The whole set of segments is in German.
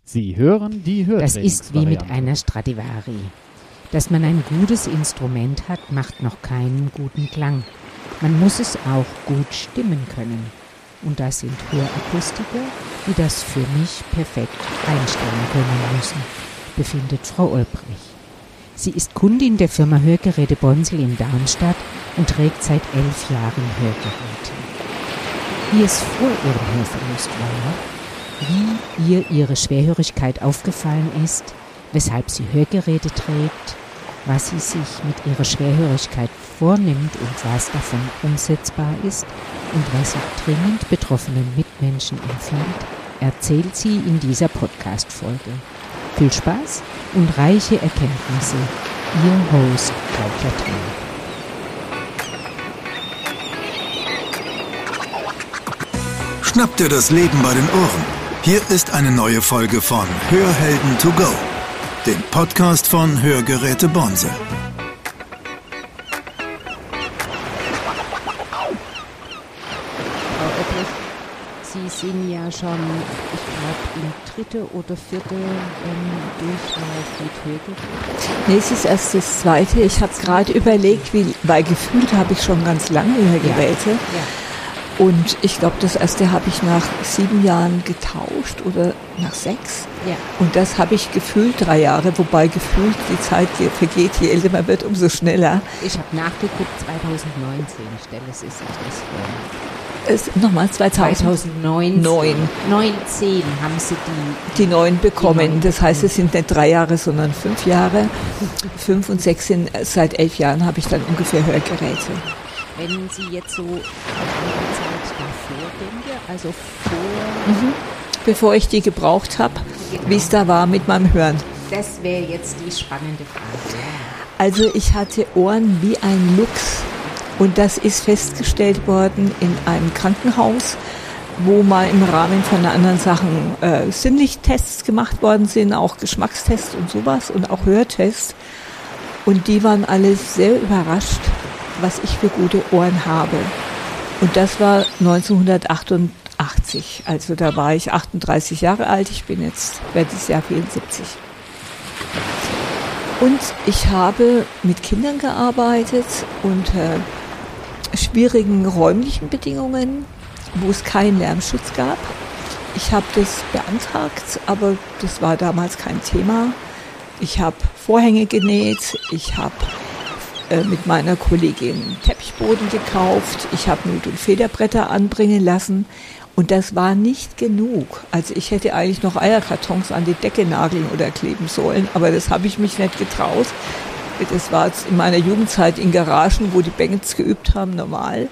Sie hören die Das ist wie mit Hörtrainingsvariante. einer Stradivari. Dass man ein gutes Instrument hat, macht noch keinen guten Klang. Man muss es auch gut stimmen können. Und das sind Hörakustiker, die das für mich perfekt einstellen können müssen, befindet Frau Olbrich. Sie ist Kundin der Firma Hörgeräte Bonsel in Darmstadt und trägt seit 11 Jahren Hörgeräte. Wie es vor ihrem Hörverlust war, wie ihr ihre Schwerhörigkeit aufgefallen ist, weshalb sie Hörgeräte trägt, was sie sich mit ihrer Schwerhörigkeit vornimmt und was davon umsetzbar ist und was sie dringend betroffenen Mitmenschen empfiehlt, erzählt sie in dieser Podcast-Folge. Viel Spaß und reiche Erkenntnisse. Ihr Host Claudia Thiel. Schnapp dir das Leben bei den Ohren. Hier ist eine neue Folge von Hörhelden to go, dem Podcast von Hörgeräte Bonsel. Frau Olbrich, Sie sind ja schon, ich glaube, im 3. oder 4. Durchlauf mit Hörgeräten. Nee, es ist erst das 2. Ich habe gerade überlegt, weil gefühlt habe ich schon ganz lange Hörgeräte. Ja. Und ich glaube, das erste habe ich nach 7 Jahren getauscht oder nach 6. Ja. Und das habe ich gefühlt 3 Jahre, wobei gefühlt die Zeit vergeht, je älter man wird, umso schneller. Ich habe nachgeguckt, 2019 stelle Sie sich das vor. Nochmal 2009 19 haben Sie die 9 bekommen. Die 9. Das heißt, es sind nicht 3 Jahre, sondern 5 Jahre. 5 und 6 sind, seit 11 Jahren habe ich dann ungefähr Hörgeräte. Wenn Sie jetzt so an die Zeit davor denken, also vor... Bevor ich die gebraucht habe, Genau. wie es da war mit meinem Hören. Das wäre jetzt die spannende Frage. Also ich hatte Ohren wie ein Luchs und das ist festgestellt worden in einem Krankenhaus, wo mal im Rahmen von anderen Sachen Sinnlichstests gemacht worden sind, auch Geschmackstests und sowas und auch Hörtests. Und die waren alle sehr überrascht, was ich für gute Ohren habe. Und das war 1988. Also da war ich 38 Jahre alt. Ich bin jetzt, werde dieses Jahr 74. Und ich habe mit Kindern gearbeitet unter schwierigen räumlichen Bedingungen, wo es keinen Lärmschutz gab. Ich habe das beantragt, aber das war damals kein Thema. Ich habe Vorhänge genäht, ich habe mit meiner Kollegin Teppichboden gekauft, ich habe Nut- und Federbretter anbringen lassen und das war nicht genug. Also ich hätte eigentlich noch Eierkartons an die Decke nageln oder kleben sollen, aber das habe ich mich nicht getraut. Das war jetzt in meiner Jugendzeit in Garagen, wo die Bands geübt haben, normal.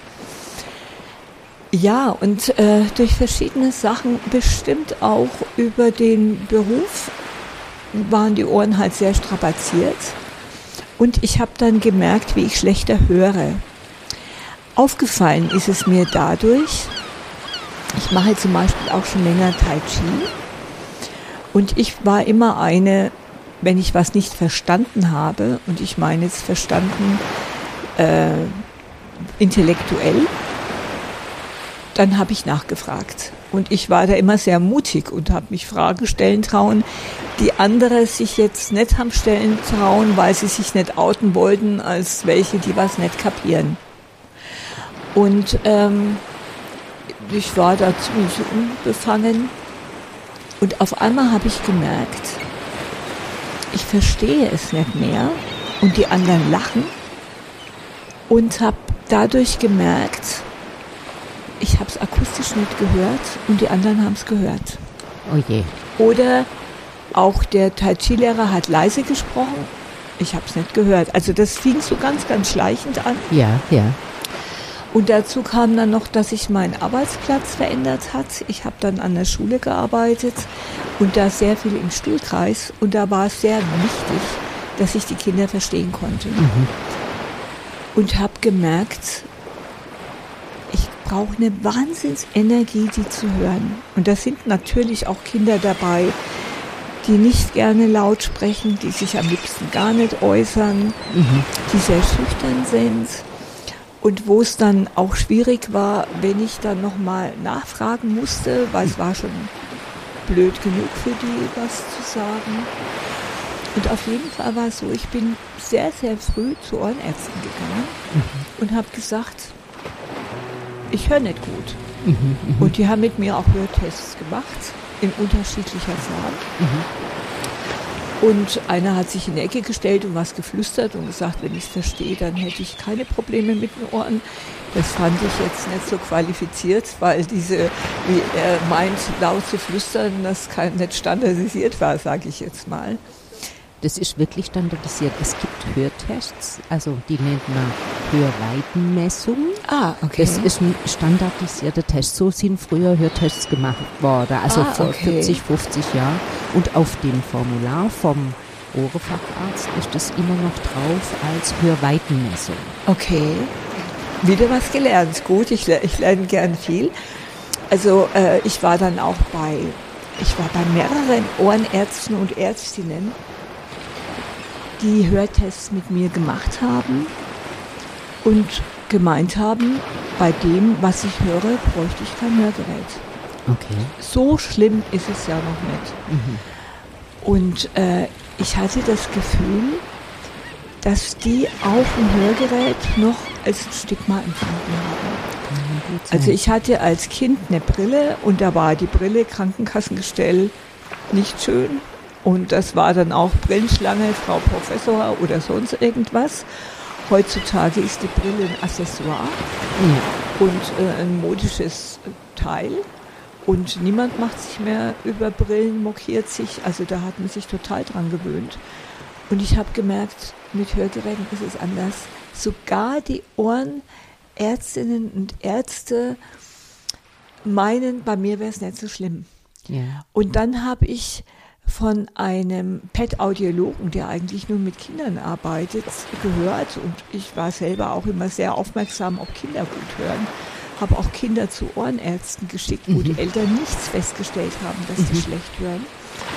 Ja, und durch verschiedene Sachen, bestimmt auch über den Beruf, waren die Ohren halt sehr strapaziert. Und ich habe dann gemerkt, wie ich schlechter höre. Aufgefallen ist es mir dadurch, ich mache zum Beispiel auch schon länger Tai Chi. Und ich war immer eine, wenn ich was nicht verstanden habe, und ich meine jetzt verstanden intellektuell, dann habe ich nachgefragt. Und ich war da immer sehr mutig und habe mich Fragen stellen trauen, die andere sich jetzt nicht haben stellen trauen, weil sie sich nicht outen wollten, als welche, die was nicht kapieren. Und ich war da ziemlich unbefangen. Und auf einmal habe ich gemerkt, ich verstehe es nicht mehr und die anderen lachen. Und habe dadurch gemerkt, ich habe es akustisch nicht gehört und die anderen haben es gehört. Oh je. Oder auch der Tai Chi-Lehrer hat leise gesprochen, ich habe es nicht gehört. Also das fing so ganz, ganz schleichend an. Ja. Und dazu kam dann noch, dass sich mein Arbeitsplatz verändert hat. Ich habe dann an der Schule gearbeitet und da sehr viel im Stuhlkreis. Und da war es sehr wichtig, dass ich die Kinder verstehen konnte. Und habe gemerkt, ich brauche eine Wahnsinnsenergie, die zu hören. Und da sind natürlich auch Kinder dabei, die nicht gerne laut sprechen, die sich am liebsten gar nicht äußern, die sehr schüchtern sind. Und wo es dann auch schwierig war, wenn ich dann nochmal nachfragen musste, weil es war schon blöd genug für die, was zu sagen. Und auf jeden Fall war es so, ich bin sehr, sehr früh zu Ohrenärzten gegangen und habe gesagt, ich höre nicht gut. Und die haben mit mir auch Hörtests gemacht, in unterschiedlicher Form. Und einer hat sich in die Ecke gestellt und was geflüstert und gesagt, wenn ich es verstehe, dann hätte ich keine Probleme mit den Ohren. Das fand ich jetzt nicht so qualifiziert, weil diese, wie er meint, laut zu flüstern, das nicht standardisiert war, sage ich jetzt mal. Das ist wirklich standardisiert. Es gibt Hörtests, also die nennt man Hörweitenmessung. Okay. Das ist ein standardisierter Test. So sind früher Hörtests gemacht worden, also vor 40, 50 Jahren. Und auf dem Formular vom Ohrefacharzt ist das immer noch drauf als Hörweitenmessung. Okay, wieder was gelernt. Gut, ich lerne gern viel. Also ich war dann auch bei mehreren Ohrenärzten und Ärztinnen, die Hörtests mit mir gemacht haben und gemeint haben, bei dem, was ich höre, bräuchte ich kein Hörgerät. Okay. So schlimm ist es ja noch nicht. Und ich hatte das Gefühl, dass die auch ein Hörgerät noch als ein Stigma empfunden haben. Also ich hatte als Kind eine Brille und da war die Brille Krankenkassengestell nicht schön. Und das war dann auch Brillenschlange, Frau Professor oder sonst irgendwas. Heutzutage ist die Brille ein Accessoire und ein modisches Teil. Und niemand macht sich mehr über Brillen, mokiert sich. Also da hat man sich total dran gewöhnt. Und ich habe gemerkt, mit Hörgeräten ist es anders. Sogar die Ohrenärztinnen und Ärzte meinen, bei mir wäre es nicht so schlimm. Ja. Und dann habe ich von einem PET-Audiologen, der eigentlich nur mit Kindern arbeitet, gehört. Und ich war selber auch immer sehr aufmerksam, ob Kinder gut hören. Habe auch Kinder zu Ohrenärzten geschickt, wo die Eltern nichts festgestellt haben, dass sie schlecht hören.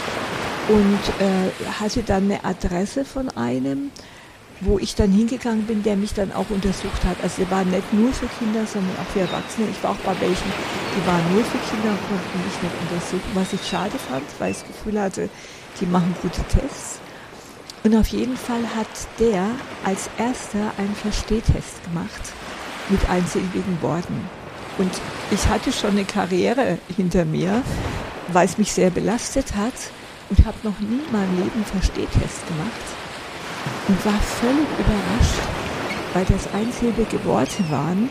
Und hatte dann eine Adresse von einem, wo ich dann hingegangen bin, der mich dann auch untersucht hat. Also der war nicht nur für Kinder, sondern auch für Erwachsene. Ich war auch bei welchen, die waren nur für Kinder und konnten mich nicht untersuchen, was ich schade fand, weil ich das Gefühl hatte, die machen gute Tests. Und auf jeden Fall hat der als erster einen Verstehtest gemacht mit einsilbigen Worten. Und ich hatte schon eine Karriere hinter mir, weil es mich sehr belastet hat und habe noch nie in meinem Leben Verstehtest gemacht. Und war völlig überrascht, weil das einsilbige Worte waren,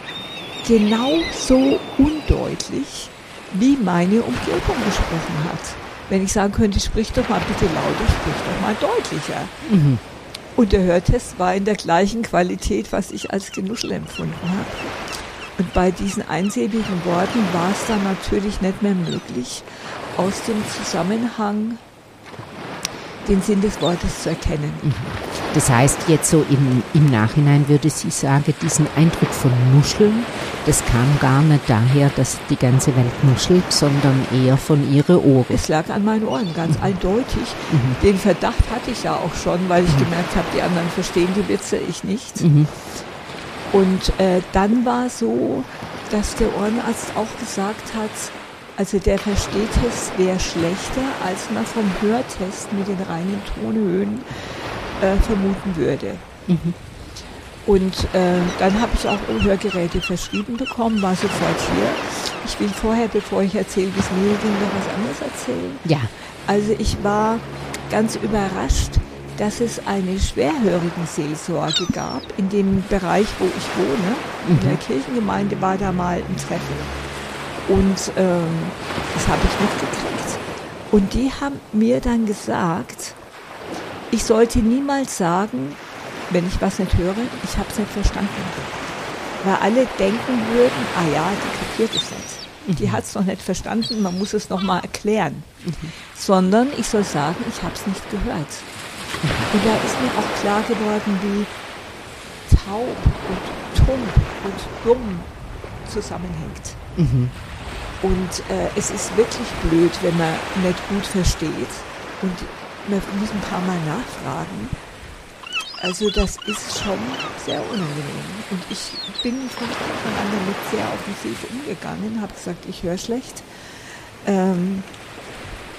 genauso undeutlich, wie meine Umgebung gesprochen hat. Wenn ich sagen könnte, sprich doch mal bitte lauter, sprich doch mal deutlicher. Und der Hörtest war in der gleichen Qualität, was ich als Genuschel empfunden habe. Und bei diesen einsilbigen Worten war es dann natürlich nicht mehr möglich, aus dem Zusammenhang den Sinn des Wortes zu erkennen. Das heißt, jetzt so im Nachhinein würde sie sagen, diesen Eindruck von Nuscheln, das kam gar nicht daher, dass die ganze Welt nuschelt, sondern eher von ihren Ohren. Es lag an meinen Ohren, ganz eindeutig. Den Verdacht hatte ich ja auch schon, weil ich gemerkt habe, die anderen verstehen die Witze, ich nicht. Und dann war so, dass der Ohrenarzt auch gesagt hat, also der Verstehtest wäre schlechter, als man vom Hörtest mit den reinen Tonhöhen vermuten würde. Und dann habe ich auch Hörgeräte verschrieben bekommen, war sofort hier. Ich will vorher, bevor ich erzähle, wie es mir ging, noch was anderes erzählen. Ja. Also ich war ganz überrascht, dass es eine Schwerhörigen-Seelsorge gab. In dem Bereich, wo ich wohne, in der Kirchengemeinde, war da mal ein Treffen. Und das habe ich mitgekriegt. Und die haben mir dann gesagt, ich sollte niemals sagen, wenn ich was nicht höre, ich habe es nicht verstanden. Weil alle denken würden, ah ja, die kapiert es nicht. Die hat es noch nicht verstanden, man muss es nochmal erklären. Sondern ich soll sagen, ich habe es nicht gehört. Und da ist mir auch klar geworden, wie taub und tump und dumm zusammenhängt. Und es ist wirklich blöd, wenn man nicht gut versteht. Und man muss ein paar Mal nachfragen. Also das ist schon sehr unangenehm. Und ich bin von Anfang an damit sehr offensiv umgegangen, habe gesagt, ich höre schlecht.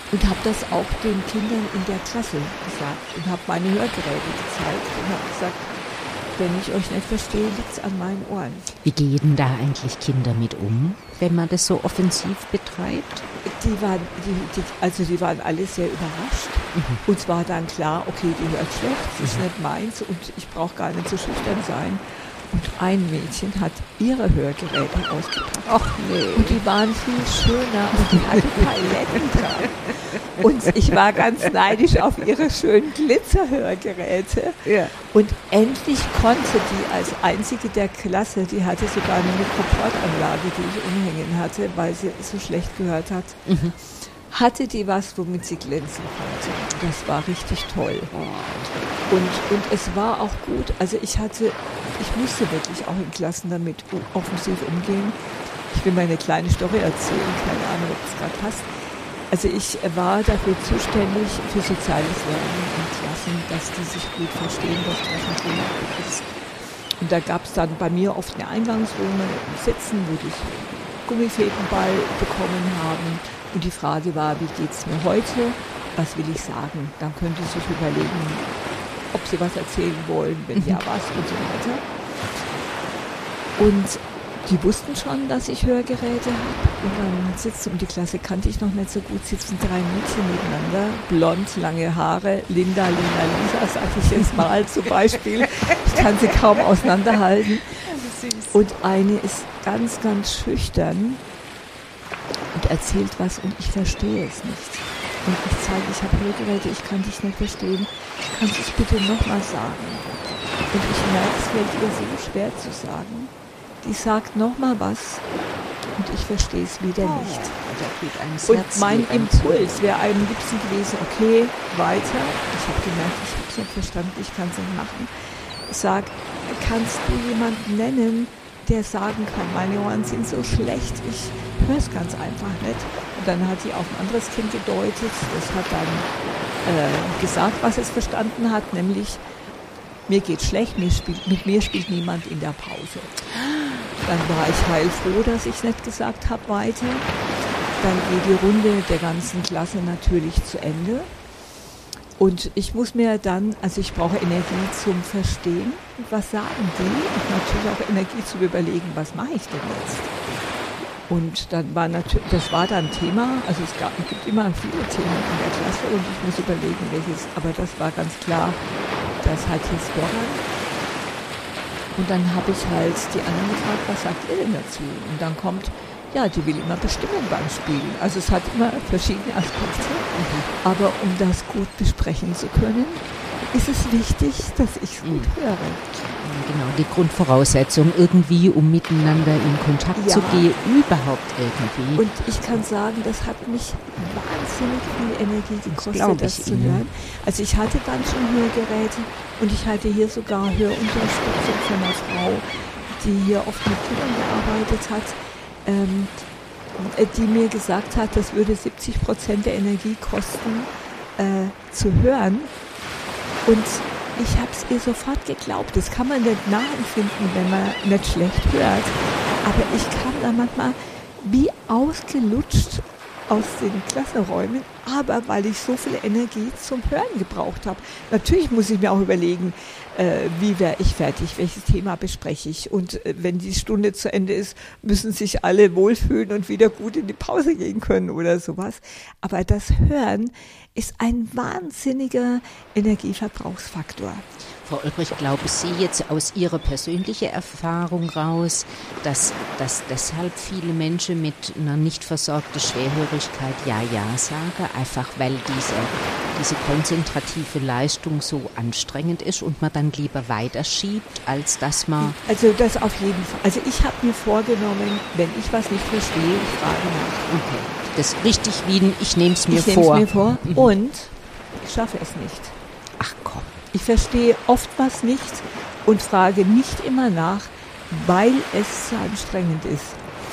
Und habe das auch den Kindern in der Klasse gesagt und habe meine Hörgeräte gezeigt und habe gesagt, wenn ich euch nicht verstehe, liegt es an meinen Ohren. Wie gehen da eigentlich Kinder mit um, wenn man das so offensiv betreibt? Die waren alle sehr überrascht. Uns war dann klar, okay, die hört schlecht, das ist nicht meins und ich brauche gar nicht so schüchtern sein. Und ein Mädchen hat ihre Hörgeräte ausgepackt. Ach nee. Und die waren viel schöner und die hatte Paletten dran. Und ich war ganz neidisch auf ihre schönen Glitzerhörgeräte. Ja. Und endlich konnte die als einzige der Klasse, die hatte sogar eine Mikroportanlage, die ich umhängen hatte, weil sie so schlecht gehört hat, hatte die was, womit sie glänzen konnte. Das war richtig toll. Und es war auch gut, also ich musste wirklich auch in Klassen damit offensiv umgehen. Ich will mal eine kleine Story erzählen, keine Ahnung, ob es gerade passt. Also ich war dafür zuständig für soziales Lernen in Klassen, dass die sich gut verstehen, dass Klassenklima gut ist. Und da gab es dann bei mir oft eine Eingangsruhe Sitzen, wo die Gummifädenball bekommen haben. Und die Frage war, wie geht's mir heute? Was will ich sagen? Dann können die sich überlegen, ob sie was erzählen wollen, wenn ja, was und so weiter. Und die wussten schon, dass ich Hörgeräte habe. Und dann sitzen, und die Klasse kannte ich noch nicht so gut, sitzen 3 Mädchen nebeneinander, blond, lange Haare, Linda, Lisa, sag ich jetzt mal zum Beispiel. Ich kann sie kaum auseinanderhalten. Und eine ist ganz, ganz schüchtern und erzählt was und ich verstehe es nicht. Und ich zeige, ich habe Hörgeräte, ich kann dich nicht verstehen. Kannst du es bitte nochmal sagen? Und ich merke, es fällt ihr so schwer zu sagen. Die sagt nochmal was und ich verstehe es wieder nicht. Und mein Impuls wäre am liebsten gewesen, okay, weiter. Ich habe gemerkt, ich habe es nicht verstanden, ich kann es nicht machen. Ich sage, kannst du jemanden nennen, der sagen kann, meine Ohren sind so schlecht, ich höre es ganz einfach nicht. Und dann hat sie auf ein anderes Kind gedeutet, das hat dann gesagt, was es verstanden hat, nämlich, mir geht schlecht, mit mir spielt niemand in der Pause. Dann war ich heilfroh, dass ich es nicht gesagt habe weiter. Dann geht die Runde der ganzen Klasse natürlich zu Ende. Und ich muss mir dann, also ich brauche Energie zum Verstehen, was sagen die, und natürlich auch Energie zum Überlegen, was mache ich denn jetzt? Und dann war natürlich, das war dann Thema, also es gibt immer viele Themen in der Klasse und ich muss überlegen, welches, aber das war ganz klar, das hat jetzt Vorrang. Und dann habe ich halt die anderen gefragt, was sagt ihr denn dazu? Und dann kommt, ja, die will immer bestimmen beim Spielen. Also es hat immer verschiedene Aspekte. Aber um das gut besprechen zu können, ist es wichtig, dass ich es gut höre. Genau, die Grundvoraussetzung irgendwie, um miteinander in Kontakt zu gehen, überhaupt irgendwie. Und ich kann sagen, das hat mich wahnsinnig viel Energie gekostet, das zu hören. Also ich hatte dann schon Hörgeräte und ich hatte hier sogar Hörunterstützung von einer Frau, die hier oft mit Kindern gearbeitet hat, die mir gesagt hat, das würde 70% der Energie kosten, zu hören. Und ich habe es ihr sofort geglaubt. Das kann man nicht nachempfinden, wenn man nicht schlecht hört. Aber ich kam da manchmal wie ausgelutscht aus den Klassenräumen, aber weil ich so viel Energie zum Hören gebraucht habe. Natürlich muss ich mir auch überlegen, wie wäre ich fertig, welches Thema bespreche ich. Und wenn die Stunde zu Ende ist, müssen sich alle wohlfühlen und wieder gut in die Pause gehen können oder sowas. Aber das Hören ist ein wahnsinniger Energieverbrauchsfaktor. Frau Ulbrich, glauben Sie jetzt aus Ihrer persönlichen Erfahrung raus, dass deshalb viele Menschen mit einer nicht versorgten Schwerhörigkeit Ja sagen, einfach weil diese konzentrative Leistung so anstrengend ist und man dann lieber weiterschiebt, als dass man... Also das auf jeden Fall. Also ich habe mir vorgenommen, wenn ich was nicht verstehe, ich frage nach. Okay, das ist richtig wie ich nehme es mir vor. Ich nehme es mir vor und ich schaffe es nicht. Ach komm. Ich verstehe oft was nicht und frage nicht immer nach, weil es so anstrengend ist.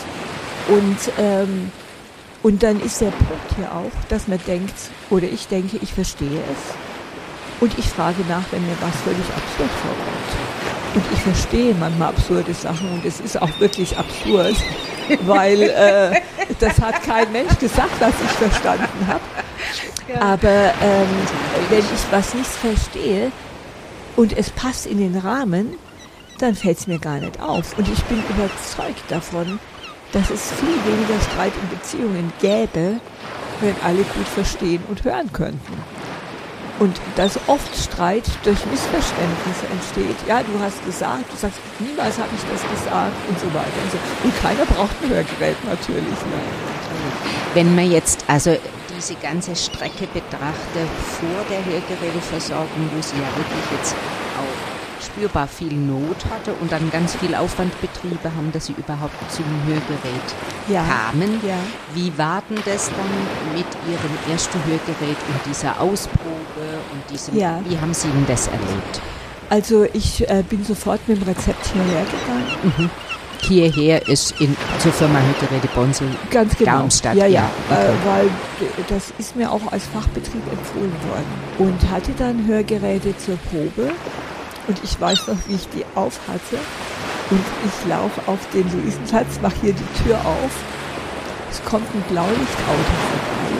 Und dann ist der Punkt hier auch, dass man denkt, oder ich denke, ich verstehe es. Und ich frage nach, wenn mir was völlig absurd vorkommt. Und ich verstehe manchmal absurde Sachen und es ist auch wirklich absurd, weil das hat kein Mensch gesagt, was ich verstanden habe. Ja. Aber wenn ich was nicht verstehe und es passt in den Rahmen, dann fällt es mir gar nicht auf. Und ich bin überzeugt davon, dass es viel weniger Streit in Beziehungen gäbe, wenn alle gut verstehen und hören könnten. Und dass oft Streit durch Missverständnisse entsteht. Ja, du hast gesagt, du sagst, niemals habe ich das gesagt und so weiter. Und keiner braucht ein Hörgerät natürlich. Ne? Wenn man jetzt also diese ganze Strecke betrachtet vor der Hörgeräteversorgung, wo sie ja wirklich jetzt auch spürbar viel Not hatte und dann ganz viel Aufwand betrieben haben, dass sie überhaupt zum Hörgerät kamen. Ja. Wie war denn das dann mit Ihrem ersten Hörgerät und dieser Ausprobe und diesem, wie haben Sie denn das erlebt? Also ich bin sofort mit dem Rezept hierher gegangen. Mhm. Hierher ist zur Firma Hörgeräte Bonsel, ganz genau. Darmstadt. Ja. Okay. Weil das ist mir auch als Fachbetrieb empfohlen worden. Und hatte dann Hörgeräte zur Probe. Und ich weiß noch, wie ich die auf hatte. Und ich laufe auf den Luisenplatz, mache hier die Tür auf. Es kommt ein Blaulichtauto vorbei.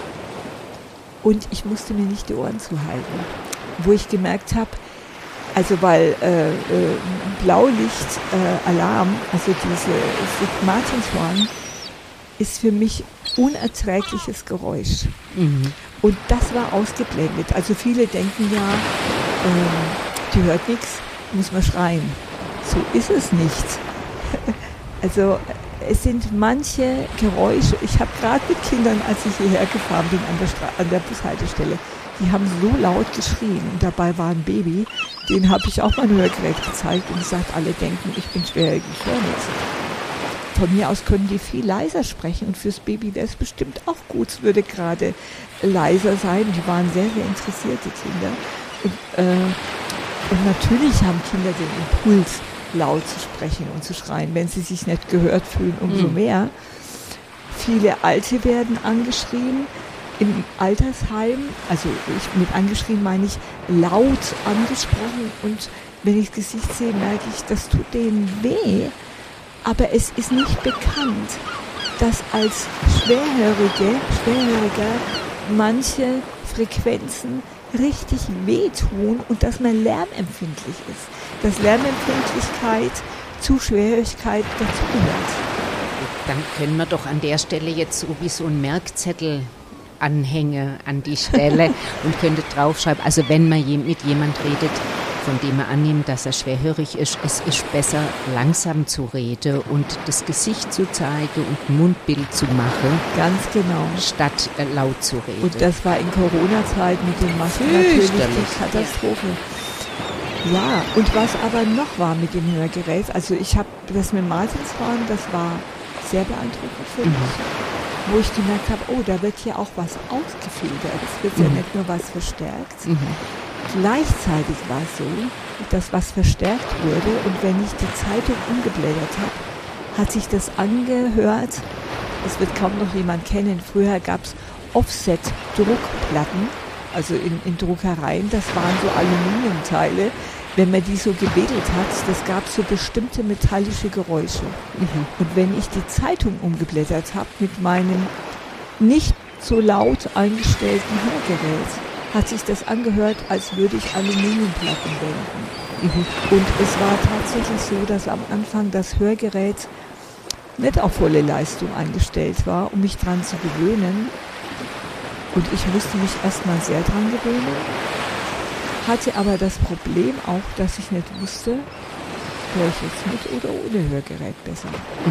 Und ich musste mir nicht die Ohren zuhalten. Wo ich gemerkt habe, also weil Blaulicht-Alarm, also diese Martinshorn, ist für mich unerträgliches Geräusch. Mhm. Und das war ausgeblendet. Also viele denken ja, die hört nichts, muss man schreien. So ist es nicht. Also es sind manche Geräusche, ich habe gerade mit Kindern, als ich hierher gefahren bin an der Bushaltestelle, die haben so laut geschrien und dabei war ein Baby, den habe ich auch mal ein Hörgerät gezeigt und gesagt, alle denken, ich bin schwerhörig, ich höre nichts. Von mir aus können die viel leiser sprechen und fürs Baby wäre es bestimmt auch gut, es würde gerade leiser sein. Die waren sehr, sehr interessierte Kinder. Und natürlich haben Kinder den Impuls, laut zu sprechen und zu schreien. Wenn sie sich nicht gehört fühlen, umso mehr. Viele Alte werden angeschrien im Altersheim. Also mit angeschrien meine ich laut angesprochen. Und wenn ich das Gesicht sehe, merke ich, das tut denen weh. Aber es ist nicht bekannt, dass als Schwerhöriger manche Frequenzen richtig wehtun und dass man lärmempfindlich ist. Dass Lärmempfindlichkeit zu Schwerhörigkeit dazugehört. Dann können wir doch an der Stelle jetzt so wie so einen Merkzettel anhängen an die Stelle und könnte draufschreiben, also wenn man mit jemand redet, von dem man annimmt, dass er schwerhörig ist, es ist besser langsam zu reden und das Gesicht zu zeigen und ein Mundbild zu machen. Ganz genau. Statt laut zu reden. Und das war in Corona-Zeit mit den Masken natürlich die Katastrophe. Ja, und was aber noch war mit dem Hörgerät, also ich habe das mit Martinshorn, das war sehr beeindruckend für mich, wo ich gemerkt habe, oh, da wird hier auch was ausgefiltert, es wird ja nicht nur was verstärkt. Gleichzeitig war es so, dass was verstärkt wurde und wenn ich die Zeitung umgeblättert habe, hat sich das angehört, das wird kaum noch jemand kennen, früher gab es Offset-Druckplatten, also in Druckereien, das waren so Aluminiumteile, wenn man die so gewedelt hat, das gab so bestimmte metallische Geräusche. Und wenn ich die Zeitung umgeblättert habe mit meinem nicht so laut eingestellten Hörgerät, hat sich das angehört, als würde ich Aluminiumplatten wenden. Und es war tatsächlich so, dass am Anfang das Hörgerät nicht auf volle Leistung eingestellt war, um mich dran zu gewöhnen. Und ich musste mich erstmal sehr dran gewöhnen, hatte aber das Problem auch, dass ich nicht wusste, höre ich jetzt mit oder ohne Hörgerät besser.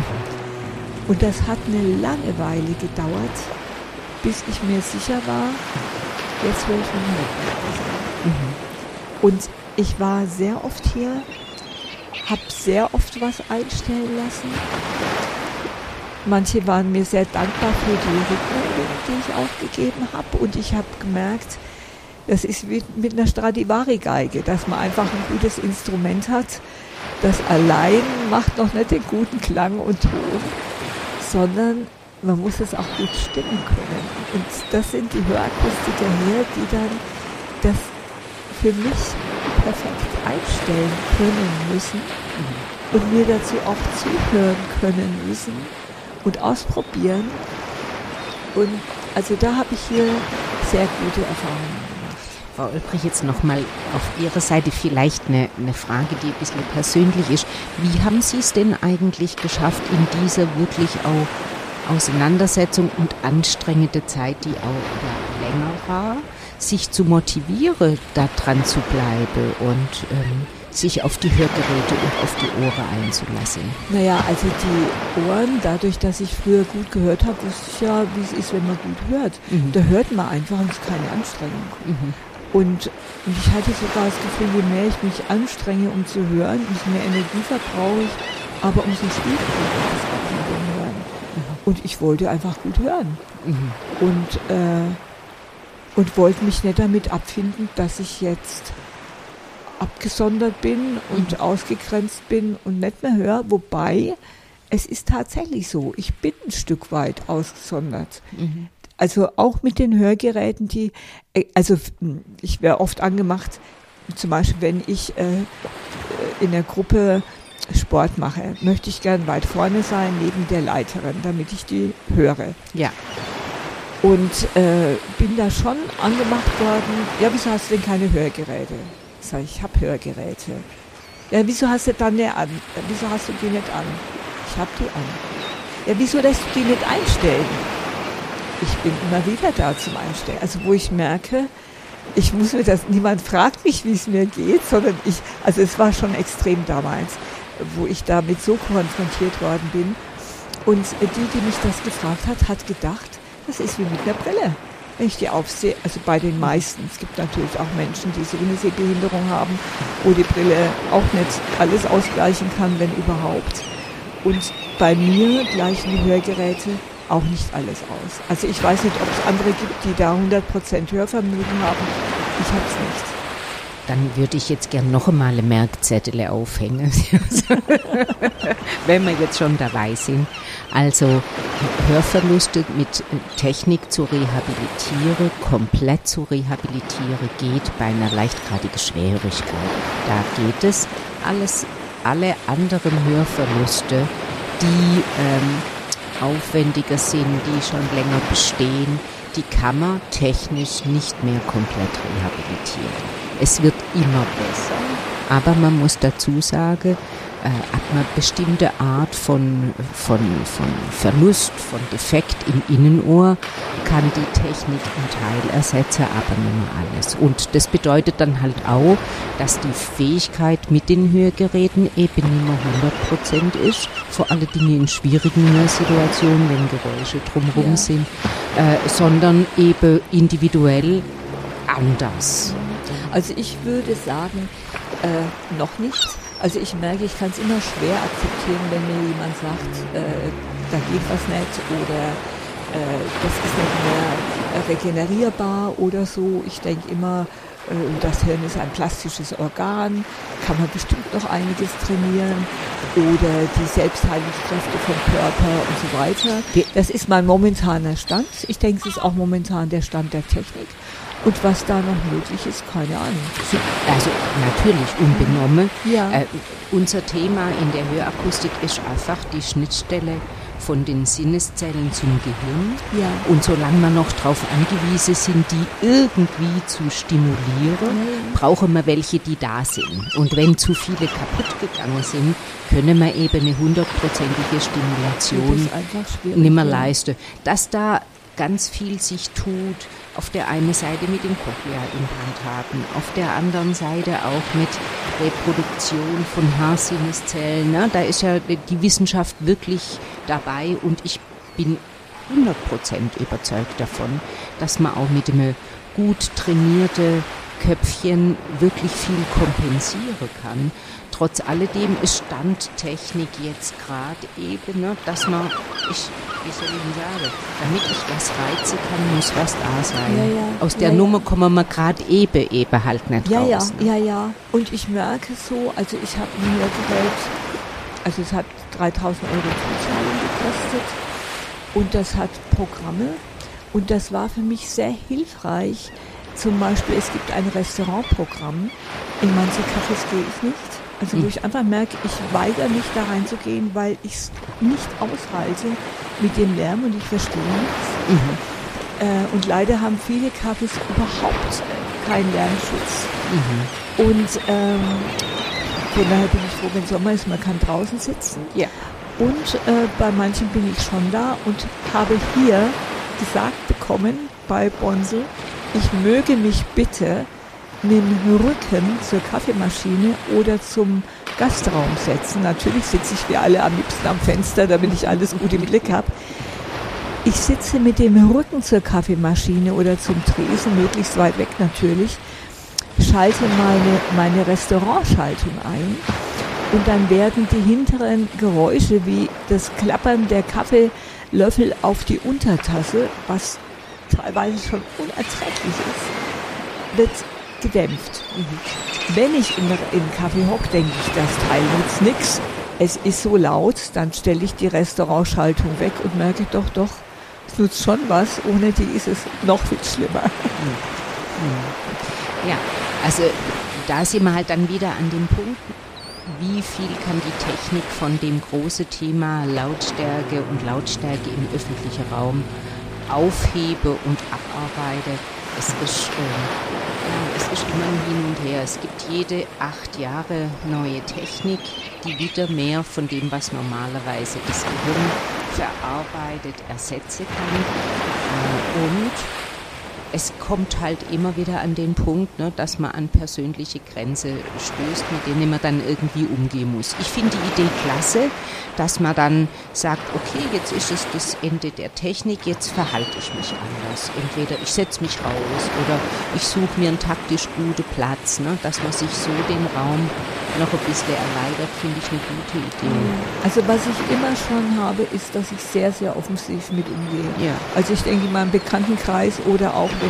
Und das hat eine lange Weile gedauert, bis ich mir sicher war, jetzt höre ich mit dem Hörgerät besser. Und ich war sehr oft hier, habe sehr oft was einstellen lassen. Manche waren mir sehr dankbar für die Rückmeldung, die ich auch gegeben habe. Und ich habe gemerkt, das ist wie mit einer Stradivari-Geige, dass man einfach ein gutes Instrument hat. Das allein macht noch nicht den guten Klang und Ton, sondern man muss es auch gut stimmen können. Und das sind die Hörakustiker hier, die dann das für mich perfekt einstellen können müssen und mir dazu auch zuhören können müssen und ausprobieren. Und also da habe ich hier sehr gute Erfahrungen gemacht. Frau Olbrich, jetzt nochmal auf Ihrer Seite vielleicht eine Frage, die ein bisschen persönlich ist. Wie haben Sie es denn eigentlich geschafft, in dieser wirklich auch Auseinandersetzung und anstrengende Zeit, die auch länger war, sich zu motivieren, da dran zu bleiben und sich auf die Hörgeräte und auf die Ohren einzulassen? Naja, also die Ohren, dadurch, dass ich früher gut gehört habe, wusste ich ja, wie es ist, wenn man gut hört. Da hört man einfach und es ist keine Anstrengung. Und ich hatte sogar das Gefühl, je mehr ich mich anstrenge, um zu hören, umso mehr Energie verbrauche ich, aber umso schwieriger wird es auch mit dem Hören. Und ich wollte einfach gut hören. Und wollte mich nicht damit abfinden, dass ich jetzt abgesondert bin und ausgegrenzt bin und nicht mehr höre. Wobei, es ist tatsächlich so, ich bin ein Stück weit ausgesondert. Also auch mit den Hörgeräten, ich werde oft angemacht, zum Beispiel wenn ich in der Gruppe Sport mache, möchte ich gern weit vorne sein, neben der Leiterin, damit ich die höre. Ja. Und bin da schon angemacht worden, ja, wieso hast du denn keine Hörgeräte? Sag ich habe Hörgeräte. Ja, wieso hast du dann nicht an? Wieso hast du die nicht an? Ich habe die an. Ja, wieso lässt du die nicht einstellen? Ich bin immer wieder da zum Einstellen. Also wo ich merke, ich muss mir das, niemand fragt mich, wie es mir geht, sondern also es war schon extrem damals, wo ich damit so konfrontiert worden bin. Und die mich das gefragt hat gedacht, das ist wie mit einer Brille. Wenn ich die aufsehe, also bei den meisten, es gibt natürlich auch Menschen, die so eine Sehbehinderung haben, wo die Brille auch nicht alles ausgleichen kann, wenn überhaupt. Und bei mir gleichen die Hörgeräte auch nicht alles aus. Also ich weiß nicht, ob es andere gibt, die da 100% Hörvermögen haben. Ich habe es nicht. Dann würde ich jetzt gern noch einmal eine Merkzettel aufhängen, wenn wir jetzt schon dabei sind. Also Hörverluste mit Technik zu rehabilitieren, komplett zu rehabilitieren, geht bei einer leichtgradigen Schwerhörigkeit. Da geht es. Alle anderen Hörverluste, die aufwendiger sind, die schon länger bestehen, die kann man technisch nicht mehr komplett rehabilitieren. Es wird immer besser, aber man muss dazu sagen, ab einer bestimmten Art von Verlust, von Defekt im Innenohr kann die Technik einen Teil ersetzen, aber nicht mehr alles. Und das bedeutet dann halt auch, dass die Fähigkeit mit den Hörgeräten eben nicht mehr 100% ist, vor allen Dingen in schwierigen Hörsituationen, wenn Geräusche drumherum sind, sondern eben individuell anders. Also ich würde sagen, noch nicht. Also ich merke, ich kann es immer schwer akzeptieren, wenn mir jemand sagt, da geht was nicht oder das ist nicht mehr regenerierbar oder so. Ich denke immer, das Hirn ist ein plastisches Organ, kann man bestimmt noch einiges trainieren oder die Selbstheilungskräfte vom Körper und so weiter. Das ist mein momentaner Stand. Ich denke, es ist auch momentan der Stand der Technik. Und was da noch möglich ist, keine Ahnung. Also natürlich unbenommen. Ja. Unser Thema in der Hörakustik ist einfach die Schnittstelle von den Sinneszellen zum Gehirn. Ja. Und solange wir noch darauf angewiesen sind, die irgendwie zu stimulieren, brauchen wir welche, die da sind. Und wenn zu viele kaputt gegangen sind, können wir eben eine 100%ige Stimulation nicht mehr leisten. Dass da ganz viel sich tut, auf der einen Seite mit den Cochlea-Implantaten, auf der anderen Seite auch mit Reproduktion von Haarsinneszellen. Ne? Da ist ja die Wissenschaft wirklich dabei und ich bin 100% überzeugt davon, dass man auch mit einem gut trainierten Köpfchen wirklich viel kompensieren kann. Trotz alledem ist Standtechnik jetzt gerade eben, ne, dass man, wie soll ich denn sagen, damit ich was reizen kann, muss was da sein. Ja, ja. Aus der Nummer kommen wir gerade eben halt nicht raus. Ja. Und ich merke so, also ich habe ein Hörgerät, also es hat 3.000 € Zuzahlung gekostet und das hat Programme und das war für mich sehr hilfreich, zum Beispiel, es gibt ein Restaurantprogramm, in manche Cafés gehe ich nicht. Also wo ich einfach merke, ich weigere mich da reinzugehen, weil ich es nicht aushalte mit dem Lärm und ich verstehe nichts. Und leider haben viele Cafés überhaupt keinen Lärmschutz. Und von daher bin ich froh, wenn Sommer ist, man kann draußen sitzen. Ja. Und bei manchen bin ich schon da und habe hier gesagt bekommen bei Bonsel, ich möge mich bitte mit dem Rücken zur Kaffeemaschine oder zum Gastraum setzen. Natürlich sitze ich wie alle am liebsten am Fenster, damit ich alles gut im Blick habe. Ich sitze mit dem Rücken zur Kaffeemaschine oder zum Tresen, möglichst weit weg natürlich, schalte meine Restaurantschaltung ein und dann werden die hinteren Geräusche wie das Klappern der Kaffeelöffel auf die Untertasse, was teilweise schon unerträglich ist, wird gedämpft. Wenn ich in Kaffee hocke, denke ich, das Teil nutzt nichts. Es ist so laut, dann stelle ich die Restaurantschaltung weg und merke doch, es nutzt schon was. Ohne die ist es noch viel schlimmer. Ja, also da sind wir halt dann wieder an dem Punkt, wie viel kann die Technik von dem großen Thema Lautstärke und Lautstärke im öffentlichen Raum aufhebe und abarbeite. Es ist immer ein Hin und Her. Es gibt jede 8 Jahre neue Technik, die wieder mehr von dem, was normalerweise das Gehirn verarbeitet, ersetzen kann. Und es kommt halt immer wieder an den Punkt, ne, dass man an persönliche Grenze stößt, mit denen man dann irgendwie umgehen muss. Ich finde die Idee klasse, dass man dann sagt, okay, jetzt ist es das Ende der Technik, jetzt verhalte ich mich anders. Entweder ich setze mich raus oder ich suche mir einen taktisch guten Platz, ne, dass man sich so den Raum noch ein bisschen erweitert, finde ich eine gute Idee. Also was ich immer schon habe, ist, dass ich sehr, sehr offensiv mit umgehe. Ja. Also ich denke in meinem Bekanntenkreis oder auch wenn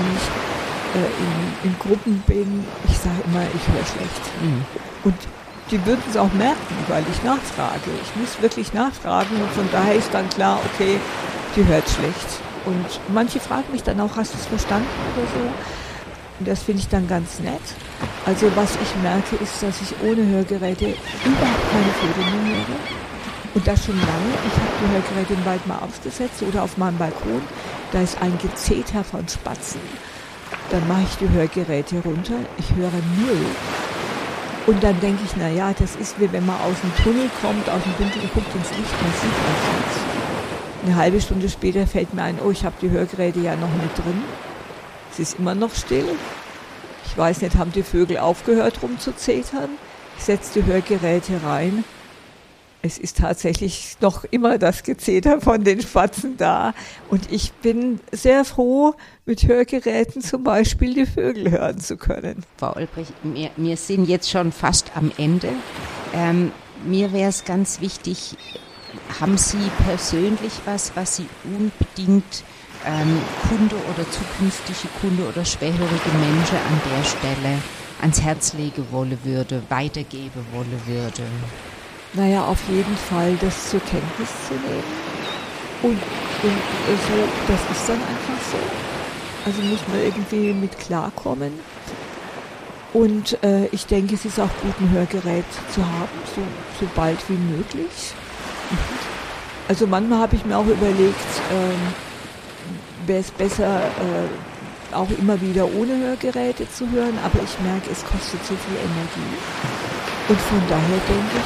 ich in Gruppen bin, ich sage immer, ich höre schlecht. Und die würden es auch merken, weil ich nachfrage. Ich muss wirklich nachfragen und von daher ist dann klar, okay, die hört schlecht. Und manche fragen mich dann auch, hast du es verstanden oder so? Und das finde ich dann ganz nett. Also was ich merke, ist, dass ich ohne Hörgeräte überhaupt keine Vögel mehr höre. Und das schon lange. Ich habe die Hörgeräte im Wald mal aufgesetzt oder auf meinem Balkon. Da ist ein Gezeter von Spatzen. Dann mache ich die Hörgeräte runter. Ich höre null. Und dann denke ich, naja, das ist wie wenn man aus dem Tunnel kommt, aus dem Dunkeln guckt ins Licht, man sieht nichts. Eine halbe Stunde später fällt mir ein, oh, ich habe die Hörgeräte ja noch nicht drin. Es ist immer noch still. Ich weiß nicht, haben die Vögel aufgehört rumzuzetern? Ich setze die Hörgeräte rein. Es ist tatsächlich noch immer das Gezeter von den Spatzen da. Und ich bin sehr froh, mit Hörgeräten zum Beispiel die Vögel hören zu können. Frau Olbrich, wir sind jetzt schon fast am Ende. Mir wäre es ganz wichtig, haben Sie persönlich was Sie unbedingt Kunde oder zukünftige Kunde oder schwerhörige Menschen an der Stelle ans Herz legen wollen würde, weitergeben wollen würde? Naja, auf jeden Fall das zur Kenntnis zu nehmen. Und so, das ist dann einfach so. Also muss man irgendwie mit klarkommen. Und ich denke, es ist auch gut, ein Hörgerät zu haben, so bald wie möglich. Also manchmal habe ich mir auch überlegt, wäre es besser, auch immer wieder ohne Hörgeräte zu hören, aber ich merke, es kostet so viel Energie. Und von daher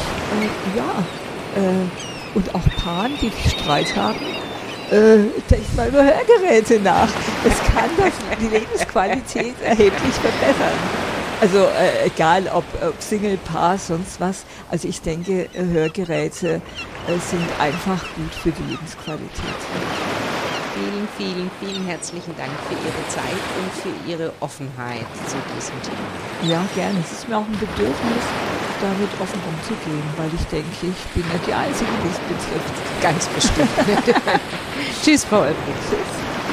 denke ich, und auch Paaren, die Streit haben, denkt mal über Hörgeräte nach. Es kann die Lebensqualität erheblich verbessern. Also egal ob Single, Paar, sonst was. Also ich denke, Hörgeräte sind einfach gut für die Lebensqualität. Vielen herzlichen Dank für Ihre Zeit und für Ihre Offenheit zu diesem Thema. Ja, gerne. Es ist mir auch ein Bedürfnis, damit offen umzugehen, weil ich denke, ich bin nicht die Einzige, die es betrifft. Ganz bestimmt. Tschüss, Frau Olbrich. Tschüss.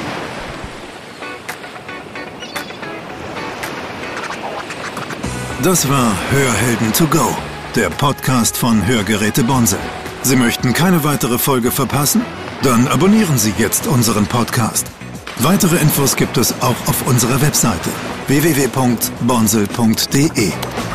Das war Hörhelden to go, der Podcast von Hörgeräte Bonsel. Sie möchten keine weitere Folge verpassen? Dann abonnieren Sie jetzt unseren Podcast. Weitere Infos gibt es auch auf unserer Webseite www.bonsel.de.